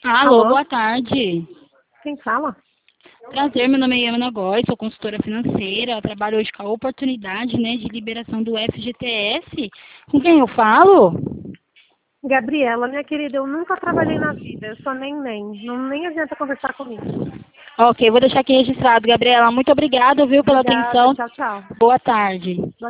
Alô, Alô? boa tarde. Quem fala? Prazer, meu nome é Ana Góes, sou consultora financeira, trabalho hoje com a oportunidade, de liberação do FGTS. Com quem eu falo? Gabriela, minha querida, eu nunca trabalhei na vida, eu sou nem. Não nem adianta conversar comigo. Ok, vou deixar aqui registrado, Gabriela. Muito obrigada, viu, pela Obrigada, atenção. tchau, tchau. Boa tarde.